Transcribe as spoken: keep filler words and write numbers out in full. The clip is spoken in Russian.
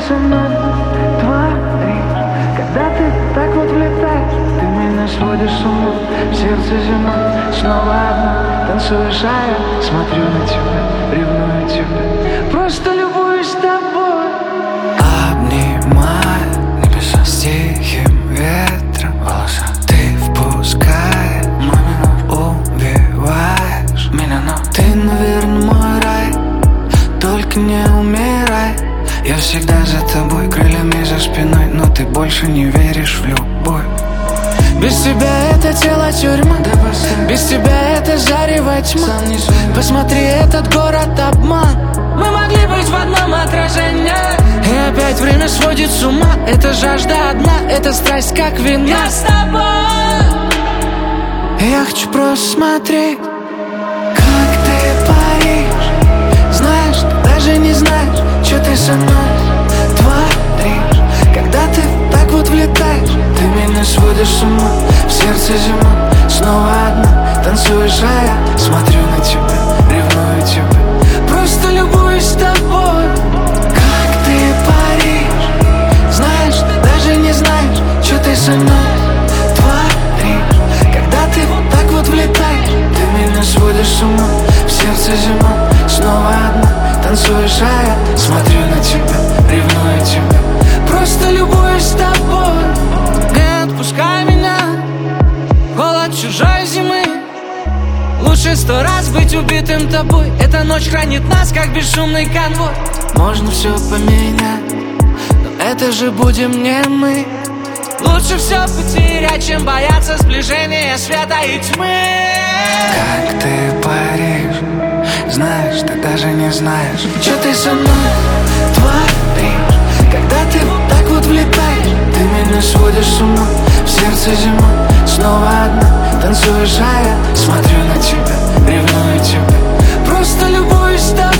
со мной творишь, когда ты так вот влетаешь? Ты меня сводишь с ума, в сердце зима. Снова одна, танцуешь, а я смотрю на тебя, ревную тебя, просто любуюсь тобой. Обнимаю небеса с тихим ветром волоса. Ты впускаешь, убиваешь меня, но ты, наверное, мой рай. Только не умирай. Я всегда за тобой, крыльями за спиной, но ты больше не веришь в любовь. Без тебя это тело тюрьма, без тебя это зарево тьма. Посмотри, этот город обман. Мы могли быть в одном отражении, и опять время сводит с ума. Это жажда одна, это страсть как вина. Я с тобой. Я хочу просто смотреть, как ты паришь. Знаешь, ты даже не знаешь, что ты со мной творишь. Когда ты так вот влетаешь, ты меня сводишь с ума, в сердце зима. Снова одна, танцуешь, а я смотрю на тебя, ревную тебя, просто любуюсь тобой. Как ты паришь. Знаешь, ты даже не знаешь, что ты со мной творишь. Когда ты вот так вот влетаешь, ты меня сводишь с ума, в сердце зима. Снова одна, танцуешь, а я смотрю на тебя, ревную тебя, просто любуюсь тобой. Не отпускай меня, холод чужой зимы. Лучше сто раз быть убитым тобой. Эта ночь хранит нас, как бесшумный конвой. Можно все поменять, но это же будем не мы. Лучше все потерять, чем бояться сближения света и тьмы. Как ты паришь. Знаешь, ты даже не знаешь, что ты со мной творишь. Когда ты вот так вот влетаешь, ты меня сводишь с ума, в сердце зима. Снова одна, танцуешь, а я смотрю на тебя, ревную тебя, просто любуюсь тобой.